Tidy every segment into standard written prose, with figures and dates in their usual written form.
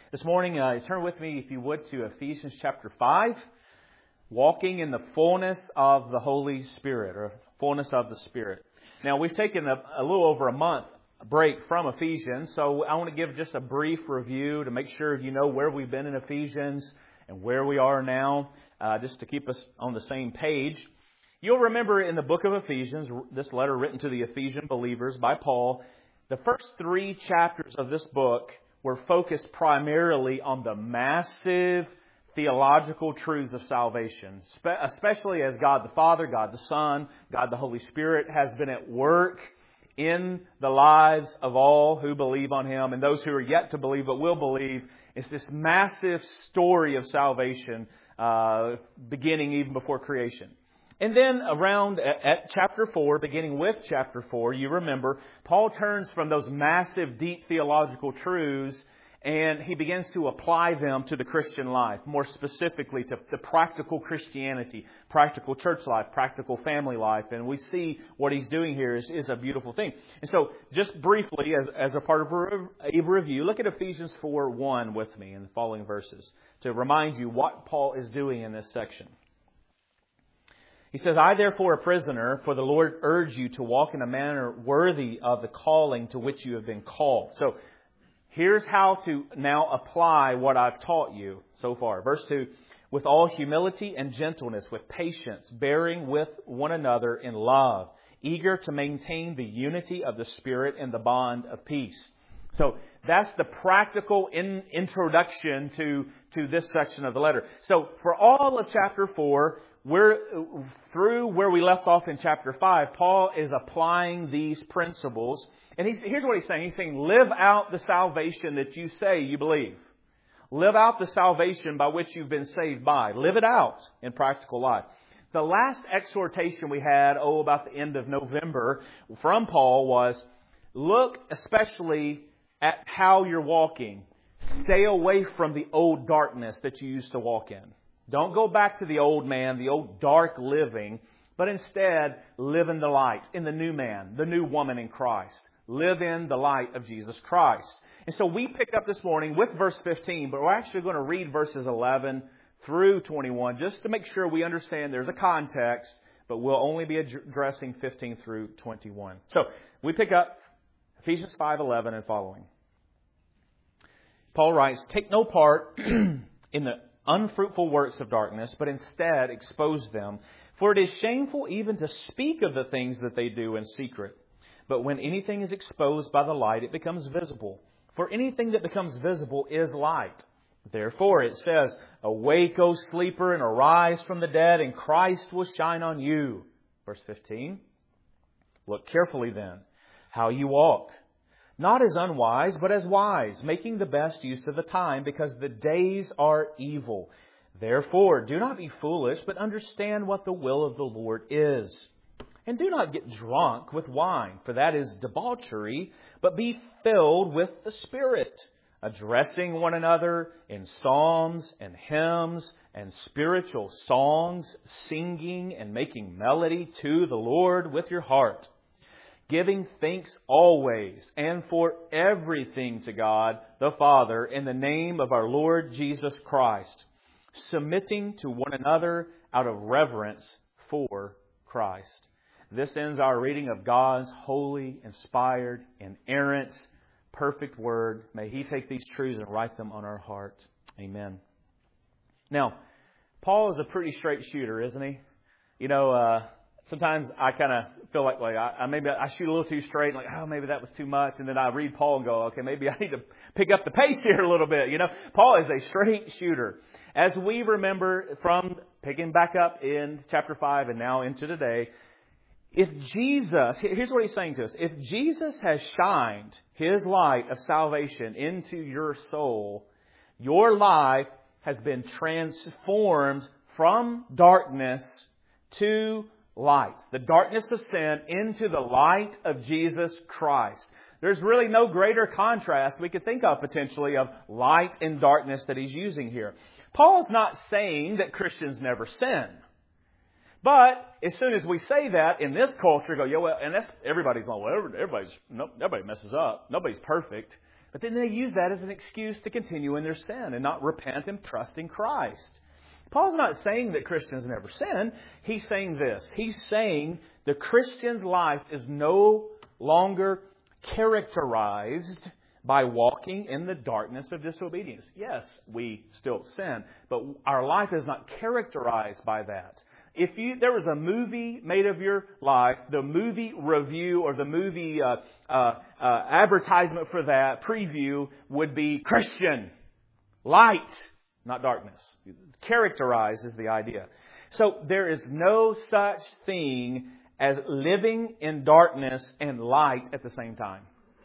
This morning, turn with me, if you would, to Ephesians chapter 5, walking in the fullness of the Holy Spirit, or fullness of the Spirit. Now, we've taken a little over a month break from Ephesians, so I want to give just a brief review to make sure you know where we've been in Ephesians and where we are now, just to keep us on the same page. You'll remember in the book of Ephesians, this letter written to the Ephesian believers by Paul, the first 3 chapters of this book were focused primarily on the massive theological truths of salvation, especially as God the Father, God the Son, God the Holy Spirit has been at work in the lives of all who believe on Him and those who are yet to believe but will believe. It's this massive story of salvation beginning even before creation. And then around at chapter 4, beginning with chapter 4, you remember, Paul turns from those massive, deep theological truths and he begins to apply them to the Christian life, more specifically to the practical Christianity, practical church life, practical family life. And we see what he's doing here is a beautiful thing. And so just briefly, as a part of a review, look at Ephesians 4:1 with me in the following verses to remind you what Paul is doing in this section. He says, I therefore, a prisoner for the Lord, urge you to walk in a manner worthy of the calling to which you have been called. So here's how to now apply what I've taught you so far. Verse 2, with all humility and gentleness, with patience, bearing with one another in love, eager to maintain the unity of the Spirit in the bond of peace. So that's the practical introduction to this section of the letter. So for all of chapter 4, we're through where we left off in chapter 5. Paul is applying these principles. And here's what he's saying. He's saying, live out the salvation that you say you believe. Live out the salvation by which you've been saved by. Live it out in practical life. The last exhortation we had, about the end of November from Paul was, look especially at how you're walking. Stay away from the old darkness that you used to walk in. Don't go back to the old man, the old dark living, but instead live in the light, in the new man, the new woman in Christ. Live in the light of Jesus Christ. And so we pick up this morning with verse 15, but we're actually going to read verses 11 through 21 just to make sure we understand there's a context, but we'll only be addressing 15 through 21. So we pick up Ephesians 5:11 and following. Paul writes, take no part in the unfruitful works of darkness, but instead expose them. For it is shameful even to speak of the things that they do in secret. But when anything is exposed by the light, it becomes visible. For anything that becomes visible is light. Therefore, it says, awake, O sleeper, and arise from the dead, and Christ will shine on you. Verse 15. Look carefully then how you walk. Not as unwise, but as wise, making the best use of the time, because the days are evil. Therefore, do not be foolish, but understand what the will of the Lord is. And do not get drunk with wine, for that is debauchery, but be filled with the Spirit, addressing one another in psalms and hymns and spiritual songs, singing and making melody to the Lord with your heart, giving thanks always and for everything to God the Father in the name of our Lord Jesus Christ, submitting to one another out of reverence for Christ. This ends our reading of God's holy, inspired, inerrant, perfect Word. May He take these truths and write them on our heart. Amen. Now, Paul is a pretty straight shooter, isn't he? Sometimes I kind of feel like maybe I shoot a little too straight, like, maybe that was too much. And then I read Paul and go, okay, maybe I need to pick up the pace here a little bit. Paul is a straight shooter. As we remember from picking back up in chapter 5 and now into today, here's what he's saying to us. If Jesus has shined His light of salvation into your soul, your life has been transformed from darkness to light. The darkness of sin into the light of Jesus Christ. There's really no greater contrast we could think of potentially of light and darkness that he's using here. Paul's not saying that Christians never sin. But as soon as we say that in this culture, and that's everybody's like, nobody messes up. Nobody's perfect. But then they use that as an excuse to continue in their sin and not repent and trust in Christ. Paul's not saying that Christians never sin. He's saying this. He's saying the Christian's life is no longer characterized by walking in the darkness of disobedience. Yes, we still sin, but our life is not characterized by that. If there was a movie made of your life, the movie review or the movie advertisement for that, preview, would be Christian, light, not darkness. Characterized is the idea. So there is no such thing as living in darkness and light at the same time.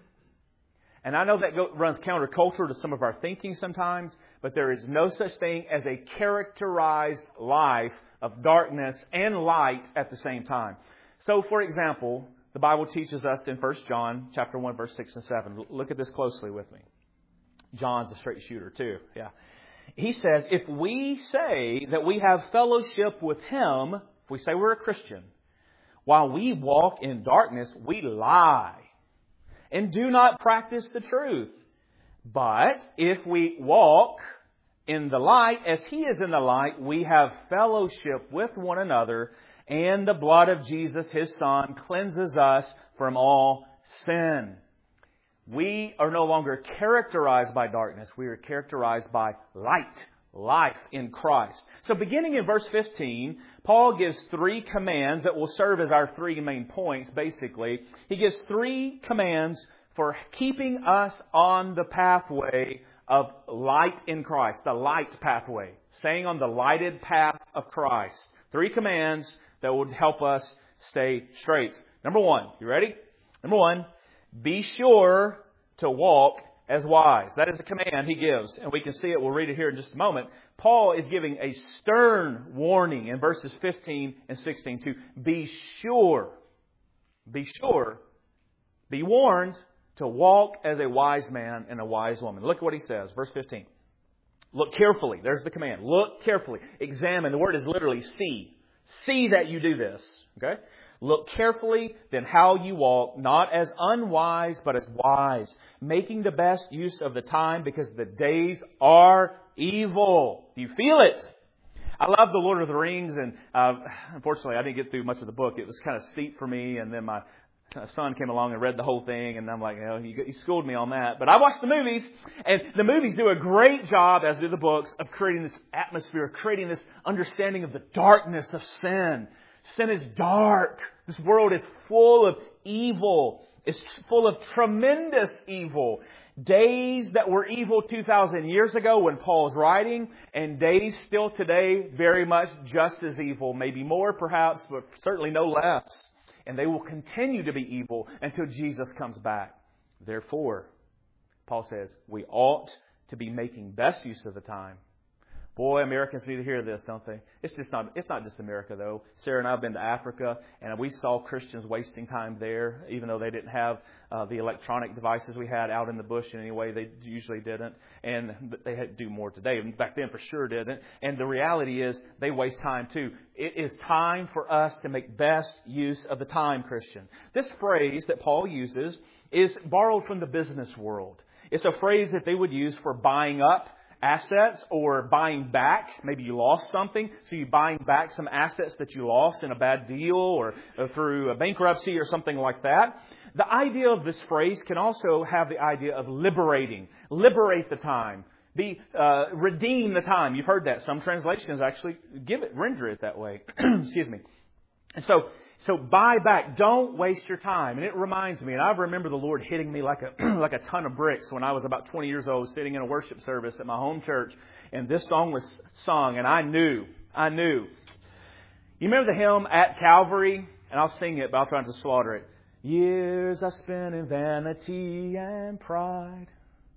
And I know that runs counterculture to some of our thinking sometimes, but there is no such thing as a characterized life of darkness and light at the same time. So, for example, the Bible teaches us in 1 John chapter 1, verse 6 and 7. Look at this closely with me. John's a straight shooter too. Yeah. He says, if we say that we have fellowship with Him, if we say we're a Christian, while we walk in darkness, we lie and do not practice the truth. But if we walk in the light, as He is in the light, we have fellowship with one another, and the blood of Jesus, His Son, cleanses us from all sin. We are no longer characterized by darkness. We are characterized by light, life in Christ. So beginning in verse 15, Paul gives 3 commands that will serve as our 3 main points, basically. He gives 3 commands for keeping us on the pathway of light in Christ, the light pathway, staying on the lighted path of Christ. 3 commands that would help us stay straight. Number 1, you ready? Number 1, be sure to walk as wise. That is the command he gives, and we can see it. We'll read it here in just a moment. Paul is giving a stern warning in verses 15 and 16 to be sure, be warned to walk as a wise man and a wise woman. Look at what he says, verse 15. Look carefully. There's the command. Look carefully. Examine. The word is literally see. See that you do this. Okay? Look carefully then how you walk, not as unwise, but as wise, making the best use of the time because the days are evil. Do you feel it? I love The Lord of the Rings, and unfortunately I didn't get through much of the book. It was kind of steep for me, and then my son came along and read the whole thing, and I'm like, he schooled me on that. But I watched the movies, and the movies do a great job, as do the books, of creating this atmosphere, creating this understanding of the darkness of sin. Sin is dark. This world is full of evil. It's full of tremendous evil. Days that were evil 2,000 years ago when Paul was writing, and days still today very much just as evil. Maybe more perhaps, but certainly no less. And they will continue to be evil until Jesus comes back. Therefore, Paul says, we ought to be making best use of the time. Boy, Americans need to hear this, don't they? It's not just America, though. Sarah and I have been to Africa, and we saw Christians wasting time there, even though they didn't have the electronic devices we had out in the bush in any way. They usually didn't, and they had to do more today. Back then, for sure, didn't. And the reality is, they waste time, too. It is time for us to make best use of the time, Christian. This phrase that Paul uses is borrowed from the business world. It's a phrase that they would use for buying up assets or buying back. Maybe you lost something, so you're buying back some assets that you lost in a bad deal or through a bankruptcy or something like that. The idea of this phrase can also have the idea of liberating. Liberate the time. Redeem the time. You've heard that. Some translations actually render it that way. Excuse me. And so buy back. Don't waste your time. And it reminds me, and I remember the Lord hitting me like a ton of bricks when I was about 20 years old, sitting in a worship service at my home church, and this song was sung, and I knew. You remember the hymn At Calvary? And I'll sing it, but I'll try not to slaughter it. Years I spent in vanity and pride,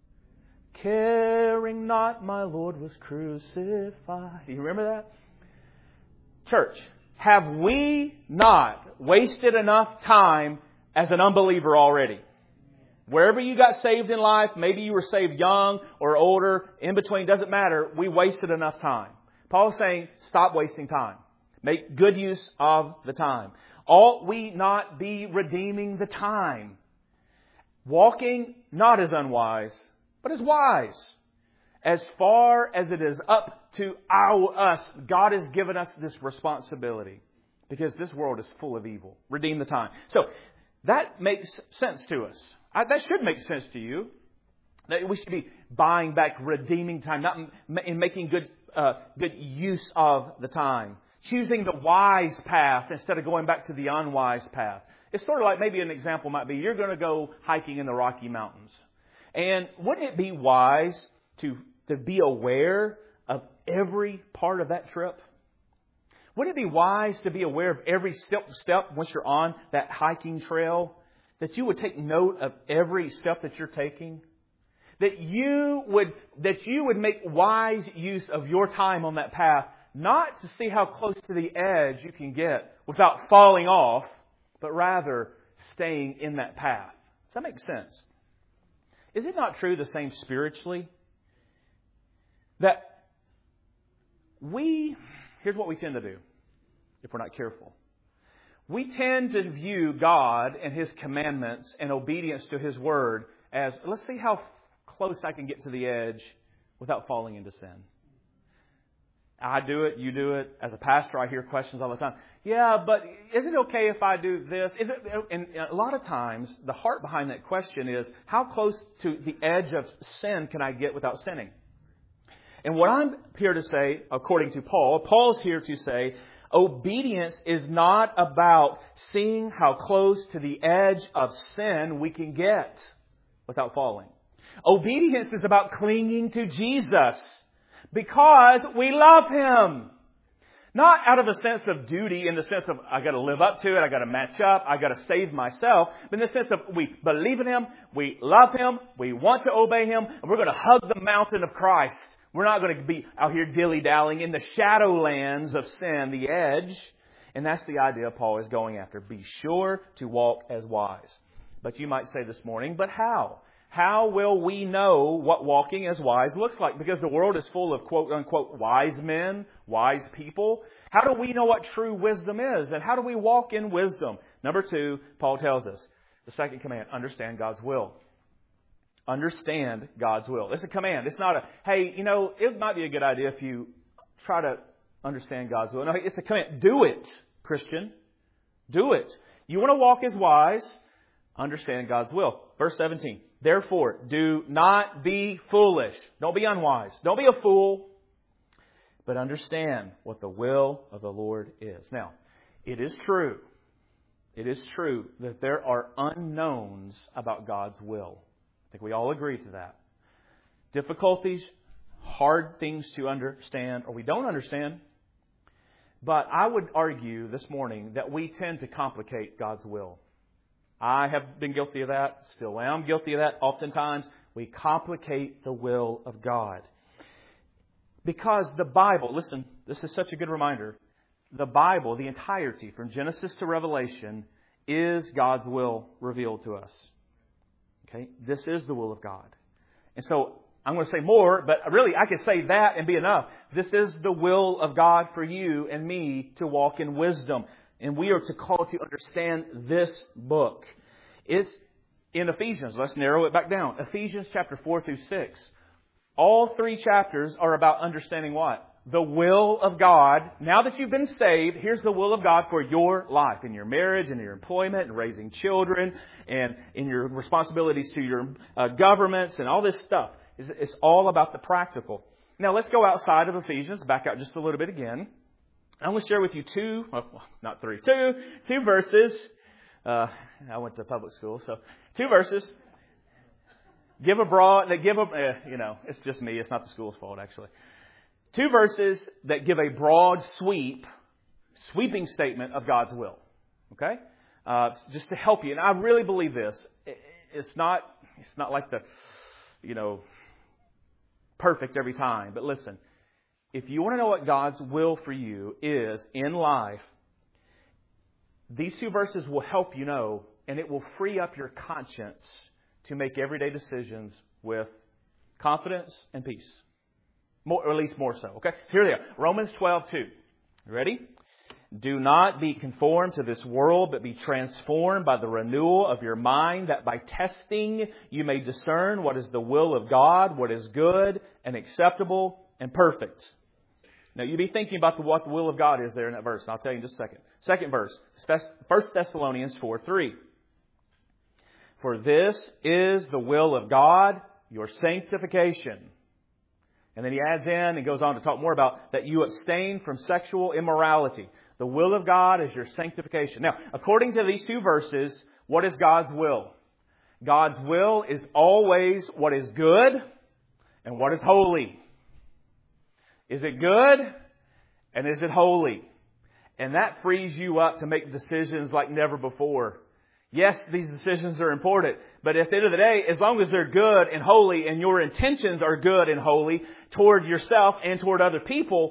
caring not my Lord was crucified. Do you remember that? Church, have we not wasted enough time as an unbeliever already? Wherever you got saved in life, maybe you were saved young or older, in between, doesn't matter. We wasted enough time. Paul's saying, stop wasting time. Make good use of the time. Ought we not be redeeming the time? walking not as unwise, but as wise. As far as it is up to us, God has given us this responsibility because this world is full of evil. Redeem the time. So that makes sense to us. That should make sense to you. That we should be buying back, redeeming time, not in making good use of the time. Choosing the wise path instead of going back to the unwise path. It's sort of like, maybe an example might be, you're going to go hiking in the Rocky Mountains. And wouldn't it be wise to be aware of every part of that trip? Wouldn't it be wise to be aware of every step once you're on that hiking trail? That you would take note of every step that you're taking? That you would make wise use of your time on that path, not to see how close to the edge you can get without falling off, but rather staying in that path. Does that make sense? Is it not true the same spiritually? That here's what we tend to do if we're not careful. We tend to view God and His commandments and obedience to His Word as, let's see how close I can get to the edge without falling into sin. I do it, you do it. As a pastor, I hear questions all the time. Yeah, but is it okay if I do this? And a lot of times, the heart behind that question is, how close to the edge of sin can I get without sinning? And what I'm here to say, according to Paul's here to say, obedience is not about seeing how close to the edge of sin we can get without falling. Obedience is about clinging to Jesus because we love Him. Not out of a sense of duty, in the sense of I got to live up to it, I got to match up, I got to save myself, but in the sense of we believe in Him, we love Him, we want to obey Him, and we're going to hug the mountain of Christ. We're not going to be out here dilly-dallying in the shadowlands of sin, the edge. And that's the idea Paul is going after. Be sure to walk as wise. But you might say this morning, but how? How will we know what walking as wise looks like? Because the world is full of quote-unquote wise men, wise people. How do we know what true wisdom is? And how do we walk in wisdom? Number 2, Paul tells us, the second command, understand God's will. Understand God's will. It's a command. It's not a, hey, it might be a good idea if you try to understand God's will. No, it's a command. Do it, Christian. Do it. You want to walk as wise? Understand God's will. Verse 17. Therefore, do not be foolish. Don't be unwise. Don't be a fool. But understand what the will of the Lord is. Now, it is true. It is true that there are unknowns about God's will. I think we all agree to that. Difficulties, hard things to understand, or we don't understand. But I would argue this morning that we tend to complicate God's will. I have been guilty of that. Still am guilty of that. Oftentimes, we complicate the will of God. Because the Bible, listen, this is such a good reminder. The Bible, the entirety, from Genesis to Revelation, is God's will revealed to us. Okay? This is the will of God. And so, I'm going to say more, but really I could say that and be enough. This is the will of God for you and me to walk in wisdom. And we are to call to understand this book. It's in Ephesians. Let's narrow it back down. Ephesians chapter 4 through 6. All 3 chapters are about understanding what? The will of God. Now that you've been saved, here's the will of God for your life, in your marriage, in your employment, in raising children, and in your responsibilities to your governments and all this stuff. It's all about the practical. Now let's go outside of Ephesians, back out just a little bit again. I want to share with you two verses. I went to public school, so 2 verses. It's just me. It's not the school's fault, actually. 2 verses that give a broad sweeping statement of God's will. Okay? Just to help you. And I really believe this. It's not like the, perfect every time. But listen, if you want to know what God's will for you is in life, these 2 verses will help you know, and it will free up your conscience to make everyday decisions with confidence and peace. Or at least more so. Okay? Here they are. Romans 12:2. You ready? Do not be conformed to this world, but be transformed by the renewal of your mind, that by testing you may discern what is the will of God, what is good and acceptable and perfect. Now, you be thinking about what the will of God is there in that verse. And I'll tell you in just a second. Second verse, 1 Thessalonians 4:3. For this is the will of God, your sanctification. And then he adds in and goes on to talk more about that you abstain from sexual immorality. The will of God is your sanctification. Now, according to these two verses, what is God's will? God's will is always what is good and what is holy. Is it good? And is it holy? And that frees you up to make decisions like never before. Yes, these decisions are important, but at the end of the day, as long as they're good and holy and your intentions are good and holy toward yourself and toward other people,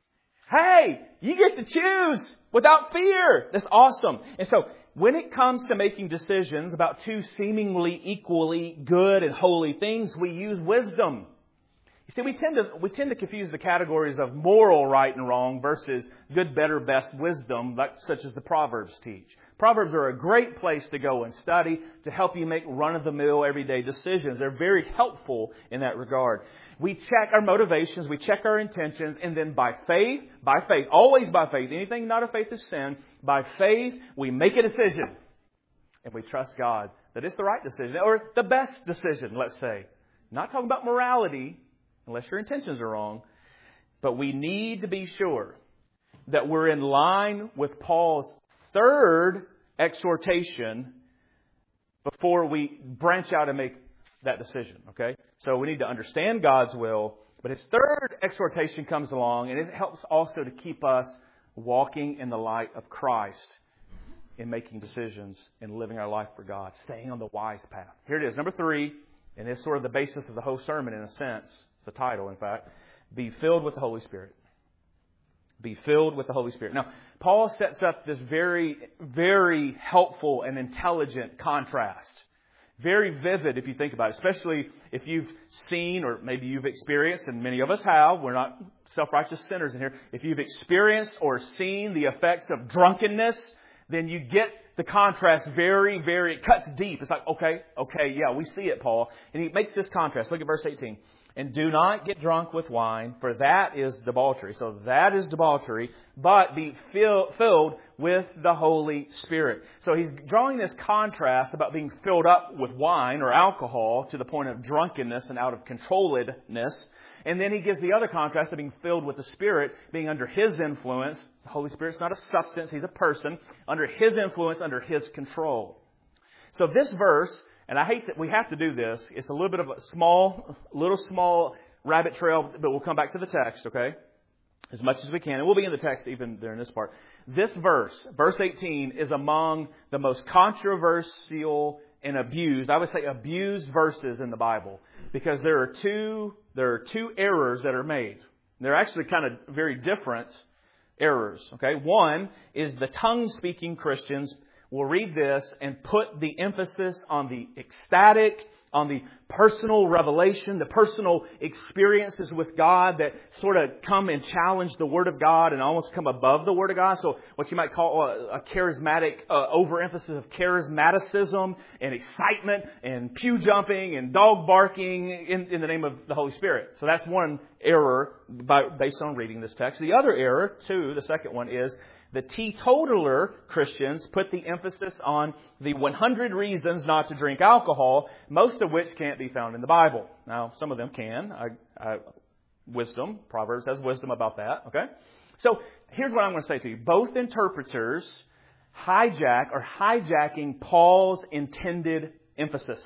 hey, you get to choose without fear. That's awesome. And so when it comes to making decisions about two seemingly equally good and holy things, we use wisdom. You see, we tend to confuse the categories of moral right and wrong versus good, better, best wisdom, such as the Proverbs teach. Proverbs are a great place to go and study to help you make run-of-the-mill everyday decisions. They're very helpful in that regard. We check our motivations, we check our intentions, and then by faith, always by faith, anything not of faith is sin, by faith we make a decision. And we trust God that it's the right decision, or the best decision, let's say. Not talking about morality, unless your intentions are wrong, but we need to be sure that we're in line with Paul's third exhortation before we branch out and make that decision, okay? So we need to understand God's will, but his third exhortation comes along, and it helps also to keep us walking in the light of Christ in making decisions and living our life for God, staying on the wise path. Here it is, number 3, and it's sort of the basis of the whole sermon in a sense. It's the title, in fact. Be filled with the Holy Spirit. Be filled with the Holy Spirit. Now, Paul sets up this very, very helpful and intelligent contrast. Very vivid if you think about it, especially if you've seen or maybe you've experienced, and many of us have, we're not self-righteous sinners in here. If you've experienced or seen the effects of drunkenness, then you get the contrast very, very, it cuts deep. It's like, okay, yeah, we see it, Paul. And he makes this contrast. Look at verse 18. And do not get drunk with wine, for that is debauchery. So that is debauchery, but be filled with the Holy Spirit. So he's drawing this contrast about being filled up with wine or alcohol to the point of drunkenness and out of controlledness. And then he gives the other contrast of being filled with the Spirit, being under His influence. The Holy Spirit's not a substance, He's a person. Under His influence, under His control. So this verse, and I hate that we have to do this. It's a little bit of a small rabbit trail, but we'll come back to the text, okay? As much as we can. And we'll be in the text even during this part. This verse 18, is among the most controversial and abused, I would say abused verses in the Bible. Because there are two errors that are made. They're actually kind of very different errors, okay? One is the tongue-speaking Christians will read this and put the emphasis on the ecstatic, on the personal revelation, the personal experiences with God that sort of come and challenge the Word of God and almost come above the Word of God. So what you might call a charismatic overemphasis of charismaticism and excitement and pew jumping and dog barking in the name of the Holy Spirit. So that's one error based on reading this text. The other error, too, the second one is the teetotaler Christians put the emphasis on the 100 reasons not to drink alcohol, most of which can't be found in the Bible. Now, some of them can. Wisdom. Proverbs has wisdom about that. Okay? So, here's what I'm going to say to you. Both interpreters hijacking Paul's intended emphasis.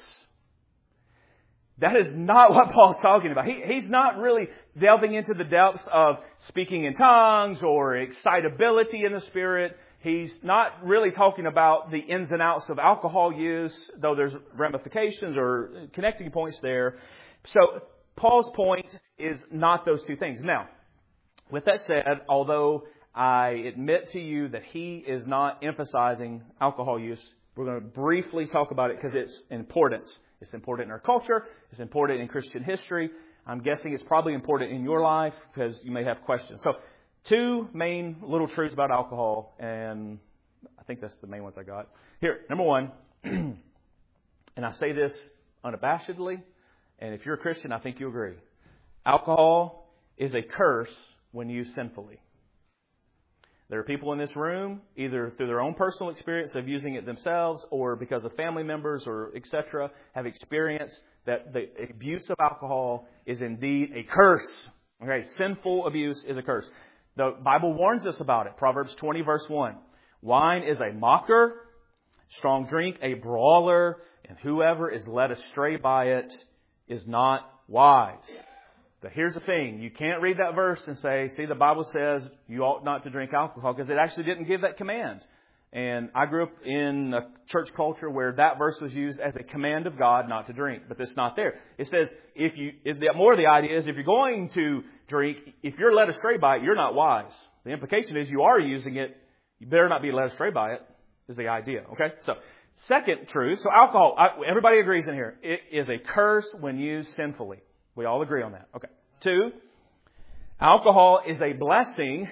That is not what Paul's talking about. He's not really delving into the depths of speaking in tongues or excitability in the Spirit. He's not really talking about the ins and outs of alcohol use, though there's ramifications or connecting points there. So Paul's point is not those two things. Now, with that said, although I admit to you that he is not emphasizing alcohol use, we're going to briefly talk about it because it's important. It's important in our culture. It's important in Christian history. I'm guessing it's probably important in your life because you may have questions. So two main little truths about alcohol, and I think that's the main ones I got. Here, number one, and I say this unabashedly, and if you're a Christian, I think you agree. Alcohol is a curse when used sinfully. There are people in this room, either through their own personal experience of using it themselves or because of family members or etc., have experienced that the abuse of alcohol is indeed a curse. Okay, sinful abuse is a curse. The Bible warns us about it. Proverbs 20, verse 1. Wine is a mocker, strong drink a brawler, and whoever is led astray by it is not wise. But here's the thing. You can't read that verse and say, see, the Bible says you ought not to drink alcohol, because it actually didn't give that command. And I grew up in a church culture where that verse was used as a command of God not to drink, but it's not there. It says, more of the idea is if you're going to drink, if you're led astray by it, you're not wise. The implication is you are using it, you better not be led astray by it, is the idea. Okay? So, second truth, so alcohol, everybody agrees in here, it is a curse when used sinfully. We all agree on that. Okay. 2, alcohol is a blessing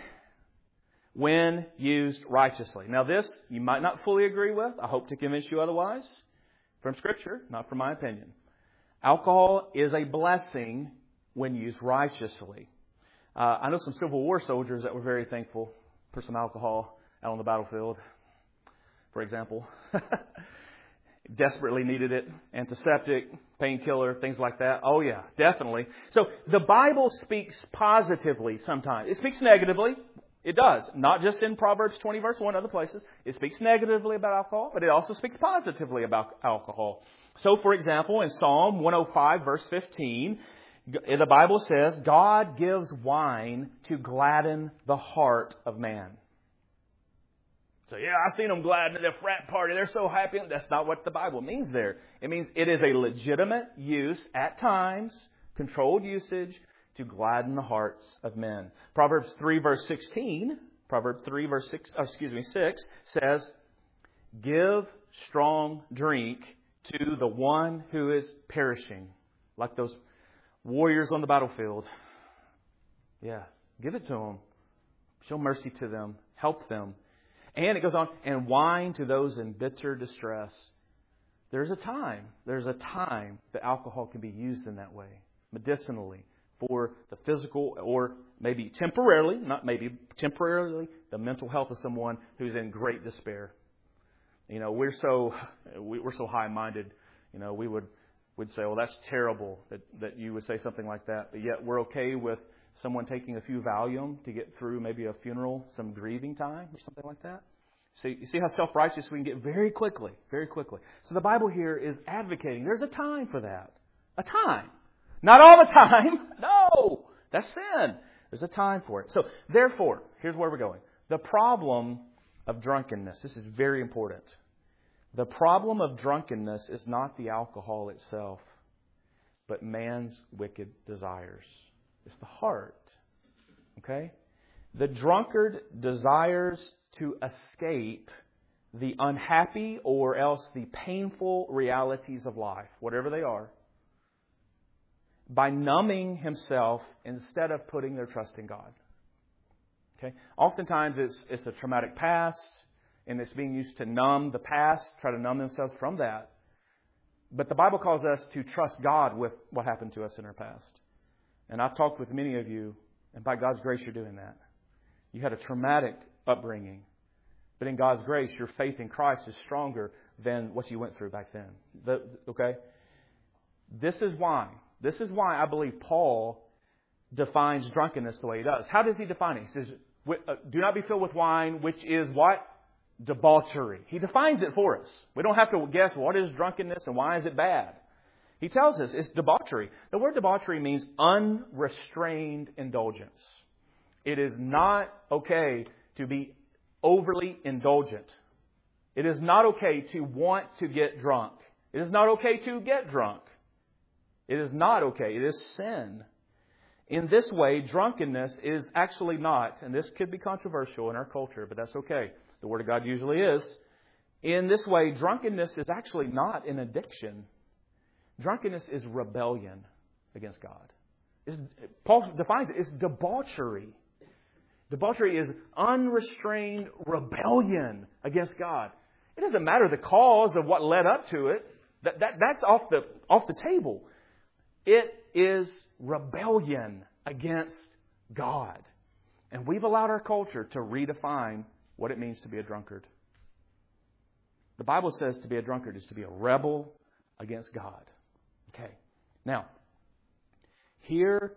when used righteously. Now this, you might not fully agree with. I hope to convince you otherwise. From Scripture, not from my opinion. Alcohol is a blessing when used righteously. I know some Civil War soldiers that were very thankful for some alcohol out on the battlefield, for example. Desperately needed it. Antiseptic, painkiller, things like that. Oh yeah, definitely. So the Bible speaks positively sometimes. It speaks negatively. It does. Not just in Proverbs 20 verse 1, other places. It speaks negatively about alcohol, but it also speaks positively about alcohol. So for example, in Psalm 105 verse 15, the Bible says, God gives wine to gladden the heart of man. So, yeah, I've seen them glad at their frat party. They're so happy. That's not what the Bible means there. It means it is a legitimate use at times, controlled usage, to gladden the hearts of men. Proverbs 3 verse 16, Proverbs 3 verse 6 says, give strong drink to the one who is perishing. Like those warriors on the battlefield. Yeah, give it to them. Show mercy to them. Help them. And it goes on, and wine to those in bitter distress. There's a time that alcohol can be used in that way, medicinally, for the physical or maybe temporarily, the mental health of someone who's in great despair. You know, we're so high-minded. You know, we'd say, well, that's terrible that you would say something like that. But yet we're okay with someone taking a few Valium to get through maybe a funeral, some grieving time or something like that. So you see how self-righteous we can get very quickly, very quickly. So the Bible here is advocating there's a time for that. A time. Not all the time. No. That's sin. There's a time for it. So therefore, here's where we're going. The problem of drunkenness. This is very important. The problem of drunkenness is not the alcohol itself, but man's wicked desires. It's the heart. Okay? The drunkard desires to escape the unhappy or else the painful realities of life, whatever they are, by numbing himself instead of putting their trust in God. Okay? Oftentimes it's a traumatic past, and it's being used to numb the past, try to numb themselves from that. But the Bible calls us to trust God with what happened to us in our past. And I've talked with many of you, and by God's grace, you're doing that. You had a traumatic upbringing. But in God's grace, your faith in Christ is stronger than what you went through back then. Okay? This is why I believe Paul defines drunkenness the way he does. How does he define it? He says, do not be filled with wine, which is what? Debauchery. He defines it for us. We don't have to guess what is drunkenness and why is it bad. He tells us it's debauchery. The word debauchery means unrestrained indulgence. It is not okay to be overly indulgent. It is not okay to want to get drunk. It is not okay to get drunk. It is not okay. It is sin. In this way, drunkenness is actually not, and this could be controversial in our culture, but that's okay. The Word of God usually is. In this way, drunkenness is actually not an addiction. Drunkenness is rebellion against God. Paul defines it as debauchery. Debauchery is unrestrained rebellion against God. It doesn't matter the cause of what led up to it. That's off the table. It is rebellion against God. And we've allowed our culture to redefine what it means to be a drunkard. The Bible says to be a drunkard is to be a rebel against God. Okay. Now, here,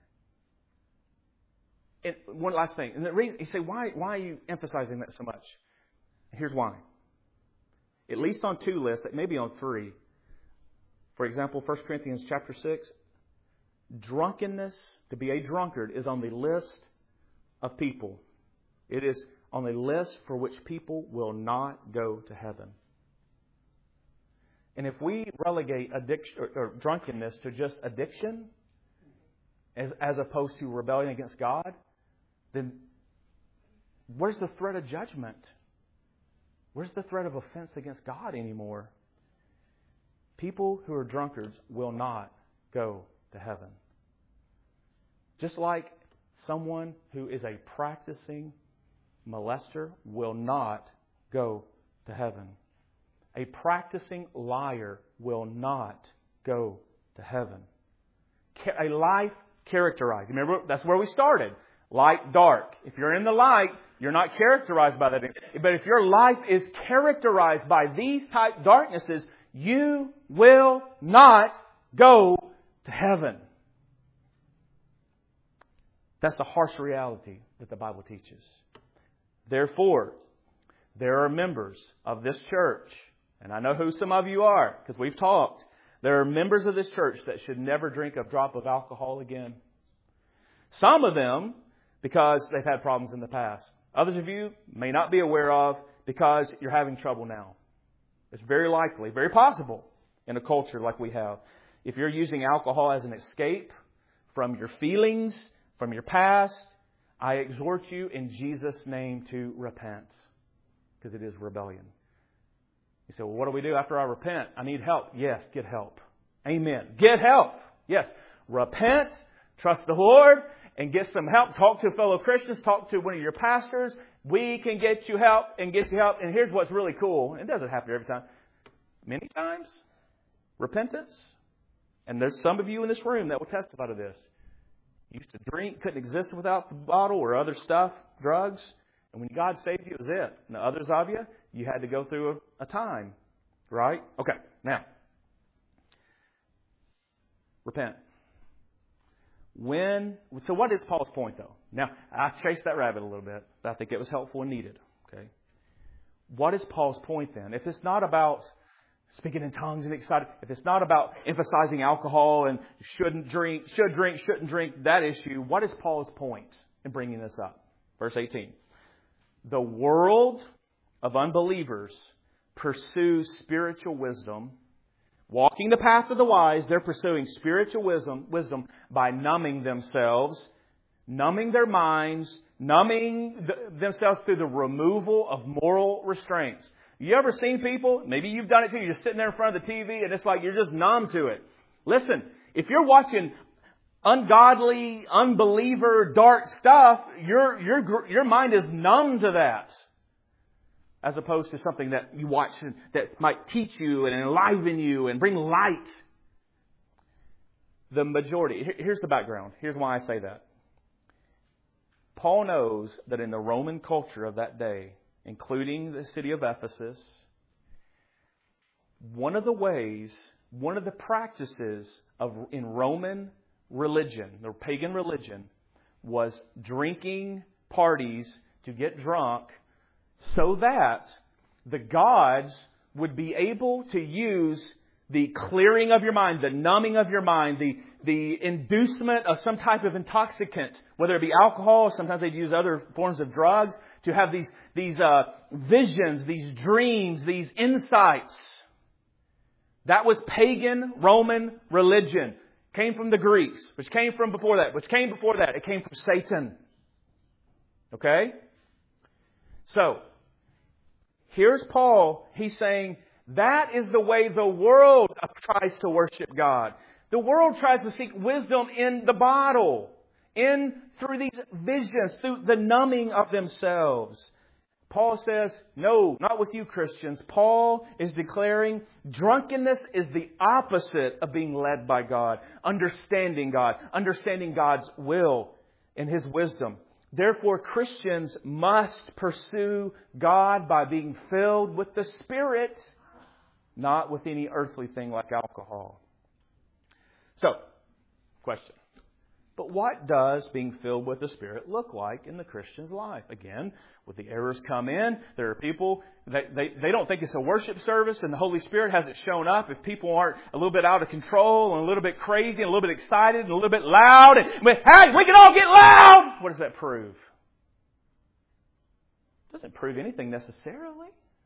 and one last thing. And the reason you say, why are you emphasizing that so much? Here's why. At least on 2 lists, maybe on 3. For example, 1 Corinthians chapter 6. Drunkenness, to be a drunkard, is on the list of people. It is on the list for which people will not go to heaven. And if we relegate addiction or drunkenness to just addiction, as opposed to rebellion against God, then where's the threat of judgment? Where's the threat of offense against God anymore? People who are drunkards will not go to heaven. Just like someone who is a practicing molester will not go to heaven. A practicing liar will not go to heaven. A life characterized. Remember, that's where we started. Light, dark. If you're in the light, you're not characterized by that. But if your life is characterized by these type darknesses, you will not go to heaven. That's a harsh reality that the Bible teaches. Therefore, there are members of this church, and I know who some of you are, because we've talked. There are members of this church that should never drink a drop of alcohol again. Some of them, because they've had problems in the past. Others of you may not be aware of because you're having trouble now. It's very likely, very possible in a culture like we have. If you're using alcohol as an escape from your feelings, from your past, I exhort you in Jesus' name to repent, because it is rebellion. You say, well, what do we do after I repent? I need help. Yes, get help. Amen. Get help. Yes. Repent, trust the Lord, and get some help. Talk to fellow Christians. Talk to one of your pastors. We can get you help and get you help. And here's what's really cool. It doesn't happen every time. Many times, repentance. And there's some of you in this room that will testify to this. You used to drink, couldn't exist without the bottle or other stuff, drugs. And when God saved you, it was it. And the others of you, you had to go through a time. Right? Okay. Now, repent. So what is Paul's point, though? Now, I chased that rabbit a little bit, but I think it was helpful and needed. Okay. What is Paul's point then? If it's not about speaking in tongues and excited, if it's not about emphasizing alcohol and shouldn't drink, that issue, what is Paul's point in bringing this up? Verse 18. The world of unbelievers pursues spiritual wisdom. Walking the path of the wise, they're pursuing spiritual wisdom by numbing themselves, numbing their minds, numbing themselves through the removal of moral restraints. You ever seen people, maybe you've done it too, you're just sitting there in front of the TV and it's like you're just numb to it. Listen, if you're watching ungodly, unbeliever, dark stuff, your mind is numb to that. As opposed to something that you watch that might teach you and enliven you and bring light. The majority, here's the background. Here's why I say that. Paul knows that in the Roman culture of that day, including the city of Ephesus, one of the practices in Roman religion, the pagan religion, was drinking parties to get drunk, so that the gods would be able to use the clearing of your mind, the numbing of your mind, the inducement of some type of intoxicant, whether it be alcohol, sometimes they'd use other forms of drugs, to have these visions, these dreams, these insights. That was pagan Roman religion. Came from the Greeks, which came from before that, it came from Satan. Okay? So, here's Paul. He's saying that is the way the world tries to worship God. The world tries to seek wisdom in the bottle, through these visions, through the numbing of themselves. Paul says, no, not with you Christians. Paul is declaring drunkenness is the opposite of being led by God, understanding God's will and His wisdom. Therefore, Christians must pursue God by being filled with the Spirit, not with any earthly thing like alcohol. So, question. But what does being filled with the Spirit look like in the Christian's life? Again, when the errors come in, there are people, they don't think it's a worship service and the Holy Spirit hasn't shown up. If people aren't a little bit out of control and a little bit crazy and a little bit excited and a little bit loud, hey, we can all get loud! What does that prove? It doesn't prove anything necessarily.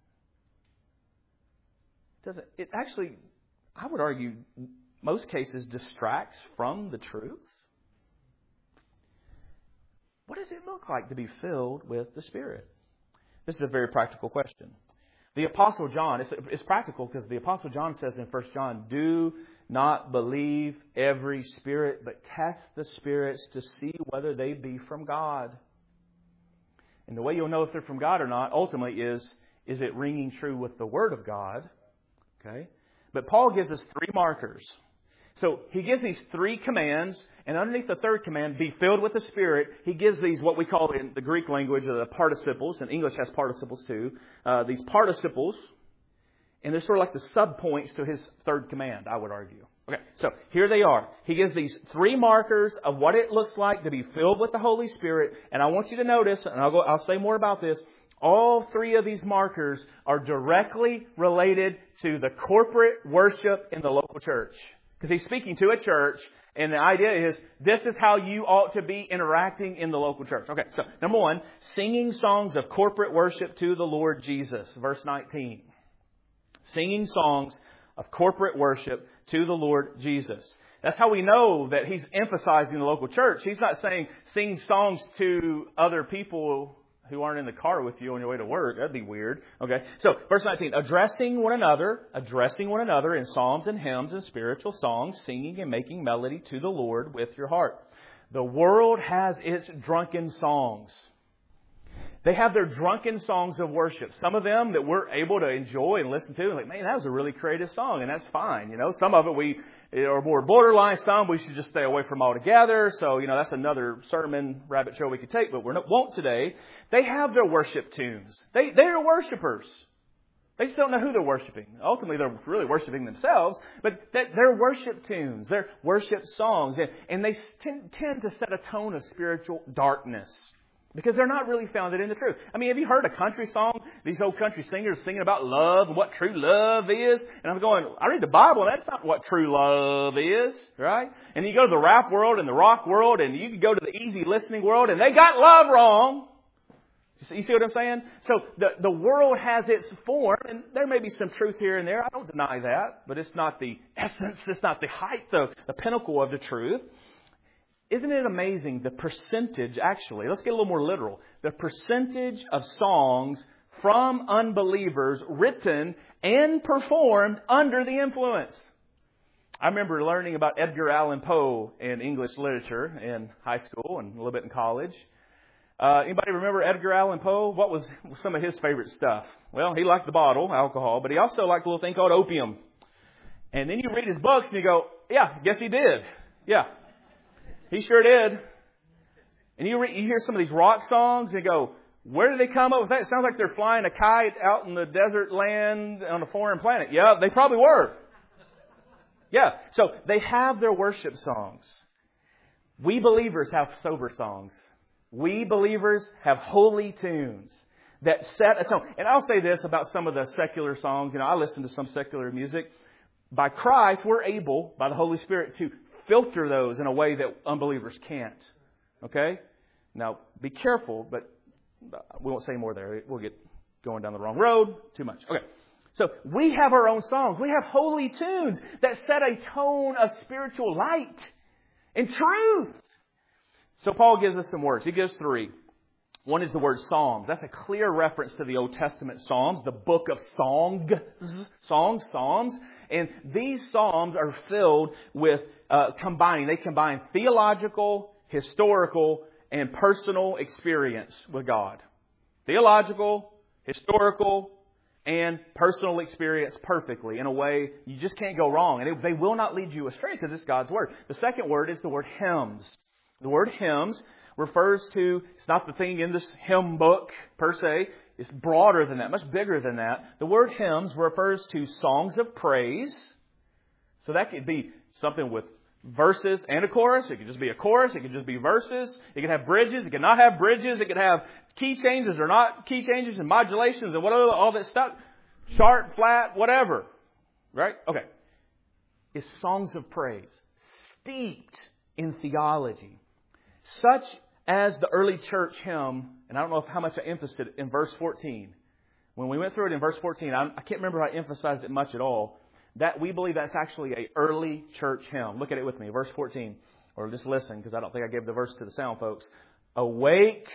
It actually, I would argue, most cases distracts from the truths. What does it look like to be filled with the Spirit? This is a very practical question. The Apostle John, it's practical because the Apostle John says in 1 John, do not believe every spirit, but test the spirits to see whether they be from God. And the way you'll know if they're from God or not, ultimately, is it ringing true with the Word of God? Okay? But Paul gives us 3 markers. So he gives these 3 commands, and underneath the third command, be filled with the Spirit, he gives these what we call in the Greek language the participles, and English has participles too. These participles, and they're sort of like the subpoints to his third command, I would argue. Okay, so here they are. He gives these 3 markers of what it looks like to be filled with the Holy Spirit, and I want you to notice, and I'll say more about this, all 3 of these markers are directly related to the corporate worship in the local church. Because he's speaking to a church, and the idea is this is how you ought to be interacting in the local church. Okay, so number 1, singing songs of corporate worship to the Lord Jesus. Verse 19. Singing songs of corporate worship to the Lord Jesus. That's how we know that he's emphasizing the local church. He's not saying sing songs to other people who aren't in the car with you on your way to work. That'd be weird. Okay. So, verse 19. Addressing one another in psalms and hymns and spiritual songs, singing and making melody to the Lord with your heart. The world has its drunken songs. They have their drunken songs of worship. Some of them that we're able to enjoy and listen to. Like, man, that was a really creative song, and that's fine. You know, some of it we are more borderline. Some we should just stay away from altogether. So, you know, that's another sermon rabbit trail we could take, but we won't today. They have their worship tunes. They are worshipers. They just don't know who they're worshiping. Ultimately, they're really worshiping themselves, but they're worship tunes. They're worship songs, and they tend to set a tone of spiritual darkness. Because they're not really founded in the truth. I mean, have you heard a country song? These old country singers singing about love and what true love is. And I'm going, I read the Bible, and that's not what true love is, right? And you go to the rap world and the rock world, and you can go to the easy listening world, and they got love wrong. You see what I'm saying? So the world has its form, and there may be some truth here and there. I don't deny that. But it's not the essence. It's not the height, the pinnacle of the truth. Isn't it amazing the percentage, actually, let's get a little more literal, the percentage of songs from unbelievers written and performed under the influence? I remember learning about Edgar Allan Poe in English literature in high school and a little bit in college. Anybody remember Edgar Allan Poe? What was some of his favorite stuff? Well, he liked the bottle, alcohol, but he also liked a little thing called opium. And then you read his books and you go, yeah, guess he did. Yeah. He sure did. And you hear some of these rock songs and you go, where did they come up with that? It sounds like they're flying a kite out in the desert land on a foreign planet. Yeah, they probably were. Yeah, so they have their worship songs. We believers have sober songs. We believers have holy tunes that set a tone. And I'll say this about some of the secular songs. You know, I listen to some secular music. By Christ, we're able, by the Holy Spirit, to filter those in a way that unbelievers can't. Okay? Now, be careful, but we won't say more there. We'll get going down the wrong road too much. Okay. So, we have our own songs. We have holy tunes that set a tone of spiritual light and truth. So, Paul gives us some words. He gives 3. One is the word psalms. That's a clear reference to the Old Testament Psalms, the book of Psalms. And these psalms are filled with they combine theological, historical, and personal experience with God. Theological, historical, and personal experience perfectly in a way you just can't go wrong. And they will not lead you astray because it's God's Word. The second word is the word hymns. The word hymns refers to, it's not the thing in this hymn book per se. It's broader than that, much bigger than that. The word hymns refers to songs of praise. So that could be something with verses and a chorus. It could just be a chorus. It could just be verses. It could have bridges. It could not have bridges. It could have key changes or not key changes and modulations and whatever, all that stuff. Sharp, flat, whatever. Right? Okay. It's songs of praise. Steeped in theology. Such as the early church hymn, and I don't know how much I emphasized it in verse 14. When we went through it in verse 14, I can't remember if I emphasized it much at all. That we believe that's actually an early church hymn. Look at it with me. Verse 14. Or just listen, because I don't think I gave the verse to the sound folks. Awake,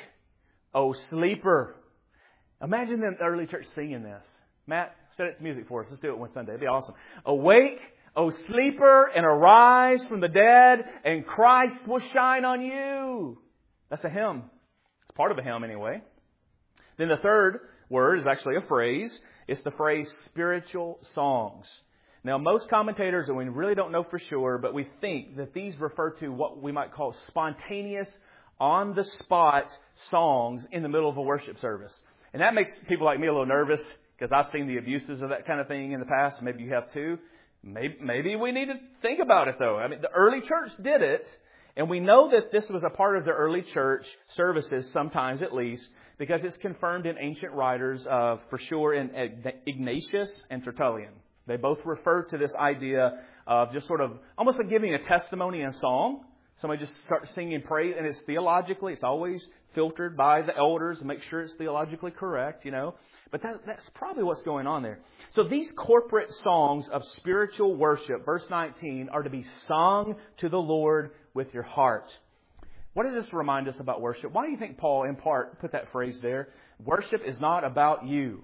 O sleeper. Imagine the early church singing this. Matt, set it to music for us. Let's do it one Sunday. It'd be awesome. Awake, O sleeper, and arise from the dead, and Christ will shine on you. That's a hymn. It's part of a hymn anyway. Then the third word is actually a phrase. It's the phrase spiritual songs. Now, most commentators, and we really don't know for sure, but we think that these refer to what we might call spontaneous, on-the-spot songs in the middle of a worship service. And that makes people like me a little nervous because I've seen the abuses of that kind of thing in the past. Maybe you have too. Maybe we need to think about it, though. I mean, the early church did it, and we know that this was a part of the early church services, sometimes at least, because it's confirmed in ancient writers, for sure in Ignatius and Tertullian. They both refer to this idea of just sort of almost like giving a testimony in song. Somebody just starts singing praise, and it's theologically, it's always filtered by the elders to make sure it's theologically correct, you know. But that's probably what's going on there. So these corporate songs of spiritual worship, verse 19, are to be sung to the Lord with your heart. What does this remind us about worship? Why do you think Paul, in part, put that phrase there? Worship is not about you.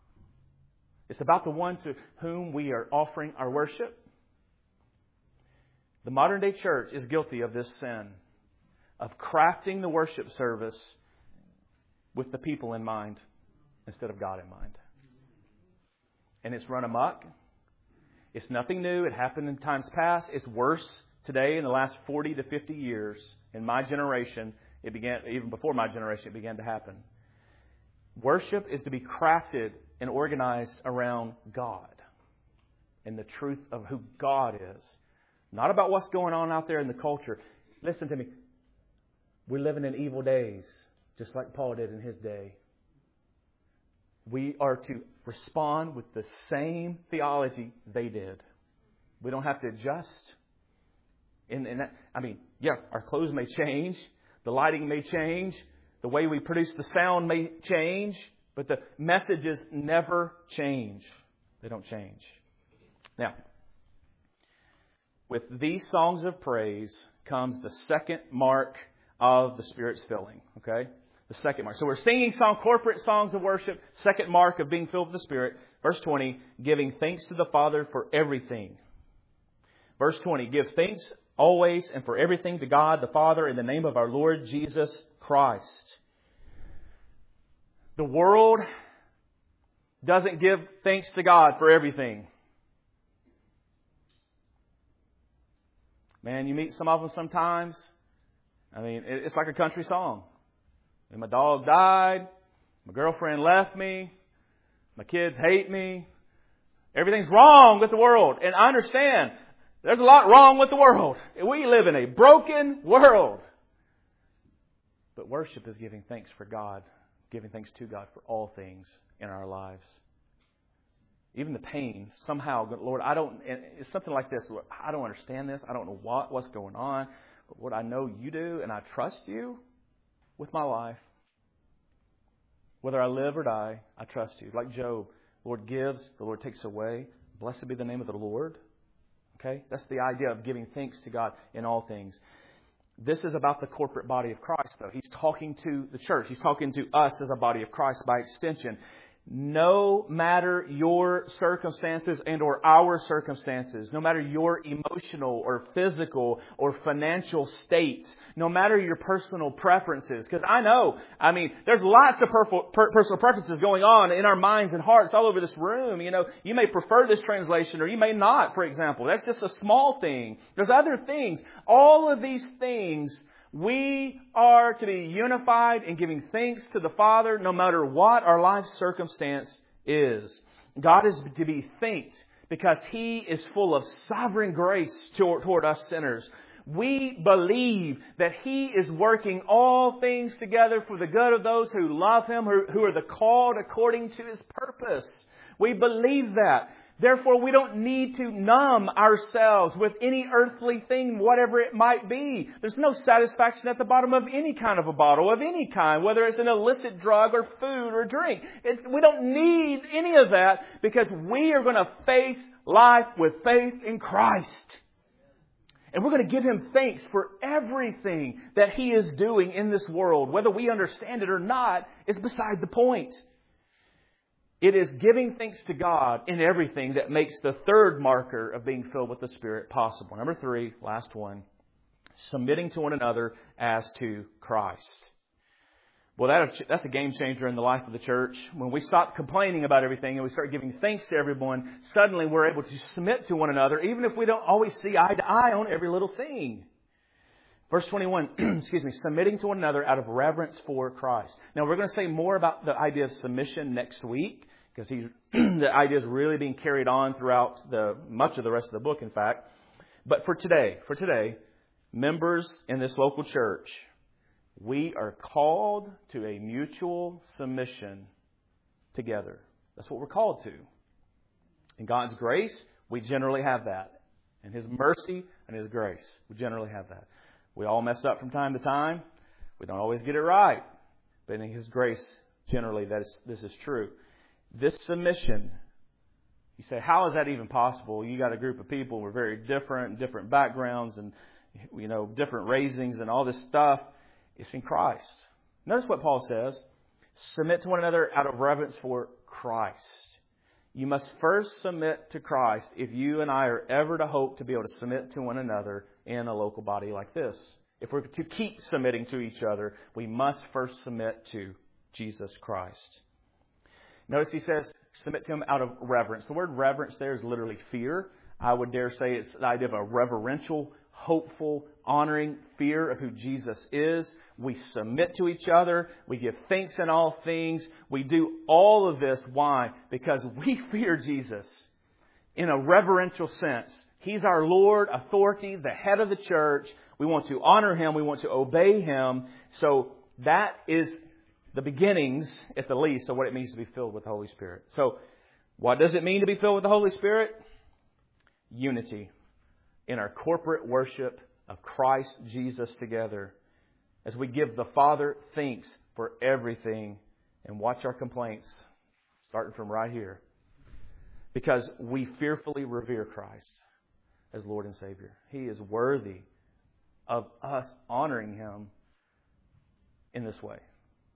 It's about the one to whom we are offering our worship. The modern day church is guilty of this sin, of crafting the worship service with the people in mind instead of God in mind. And it's run amok. It's nothing new. It happened in times past. It's worse today in the last 40 to 50 years. In my generation, it began, even before my generation, it began to happen. Worship is to be crafted and organized around God and the truth of who God is. Not about what's going on out there in the culture. Listen to me. We're living in evil days, just like Paul did in his day. We are to respond with the same theology they did. We don't have to adjust. Our clothes may change. The lighting may change. The way we produce the sound may change. But the messages never change. They don't change. Now, with these songs of praise comes the second mark of the Spirit's filling. Okay? The second mark. So we're singing corporate songs of worship. Second mark of being filled with the Spirit. Verse 20, giving thanks to the Father for everything. Verse 20, give thanks always and for everything to God the Father in the name of our Lord Jesus Christ. The world doesn't give thanks to God for everything. Man, you meet some of them sometimes. I mean, it's like a country song. And my dog died. My girlfriend left me. My kids hate me. Everything's wrong with the world. And I understand there's a lot wrong with the world. We live in a broken world. But worship is giving thanks for God. Giving thanks to God for all things in our lives. Even the pain, somehow, Lord, it's something like this. Lord, I don't understand this. I don't know what's going on. But Lord, I know you do, and I trust you with my life. Whether I live or die, I trust you. Like Job, the Lord gives, the Lord takes away. Blessed be the name of the Lord. Okay? That's the idea of giving thanks to God in all things. This is about the corporate body of Christ, though. He's talking to the church. He's talking to us as a body of Christ by extension. No matter your circumstances and or our circumstances, no matter your emotional or physical or financial state, no matter your personal preferences, because there's lots of personal preferences going on in our minds and hearts all over this room. You may prefer this translation or you may not, for example. That's just a small thing. There's other things. All of these things, we are to be unified in giving thanks to the Father no matter what our life circumstance is. God is to be thanked because He is full of sovereign grace toward us sinners. We believe that He is working all things together for the good of those who love Him, who are the called according to His purpose. We believe that. Therefore, we don't need to numb ourselves with any earthly thing, whatever it might be. There's no satisfaction at the bottom of any kind of a bottle, of any kind, whether it's an illicit drug or food or drink. We don't need any of that because we are going to face life with faith in Christ. And we're going to give Him thanks for everything that He is doing in this world. Whether we understand it or not is beside the point. It is giving thanks to God in everything that makes the third marker of being filled with the Spirit possible. Number 3, last one, submitting to one another as to Christ. Well, that's a game changer in the life of the church. When we stop complaining about everything and we start giving thanks to everyone, suddenly we're able to submit to one another, even if we don't always see eye to eye on every little thing. Verse 21, submitting to one another out of reverence for Christ. Now, we're going to say more about the idea of submission next week, because the idea is really being carried on throughout much of the rest of the book, in fact. But for today, members in this local church, we are called to a mutual submission together. That's what we're called to. In God's grace, we generally have that. In His mercy and His grace, we generally have that. We all mess up from time to time. We don't always get it right. But in His grace, generally, this is true. This submission, you say, how is that even possible? You got a group of people who are very different backgrounds and, different raisings and all this stuff. It's in Christ. Notice what Paul says. Submit to one another out of reverence for Christ. You must first submit to Christ if you and I are ever to hope to be able to submit to one another in a local body like this. If we're to keep submitting to each other, we must first submit to Jesus Christ. Notice he says, submit to Him out of reverence. The word reverence there is literally fear. I would dare say it's the idea of a reverential, hopeful, honoring fear of who Jesus is. We submit to each other. We give thanks in all things. We do all of this. Why? Because we fear Jesus in a reverential sense. He's our Lord, authority, the head of the church. We want to honor Him. We want to obey Him. So that is the beginnings, at the least, of what it means to be filled with the Holy Spirit. So what does it mean to be filled with the Holy Spirit? Unity in our corporate worship of Christ Jesus together as we give the Father thanks for everything and watch our complaints, starting from right here, because we fearfully revere Christ as Lord and Savior. He is worthy of us honoring Him in this way.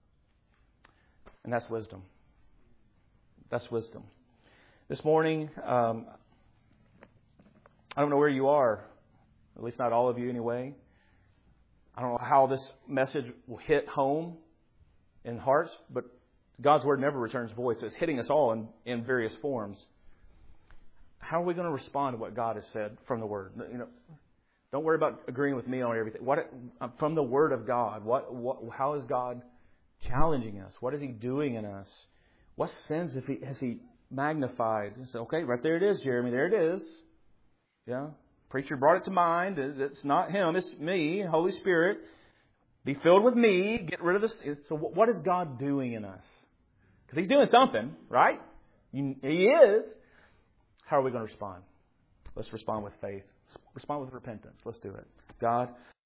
And that's wisdom. That's wisdom. This morning, I don't know where you are, at least not all of you anyway. I don't know how this message will hit home in hearts, but God's Word never returns void, so it's hitting us all in various forms. How are we going to respond to what God has said from the Word? Don't worry about agreeing with me on everything. From the Word of God, how is God challenging us? What is He doing in us? What sins has He magnified? So, okay, right there it is, Jeremy. There it is. Yeah, preacher brought it to mind. It's not him. It's me, Holy Spirit. Be filled with me. Get rid of this. So what is God doing in us? Because He's doing something, right? He is. How are we going to respond? Let's respond with faith. Respond with repentance. Let's do it. God,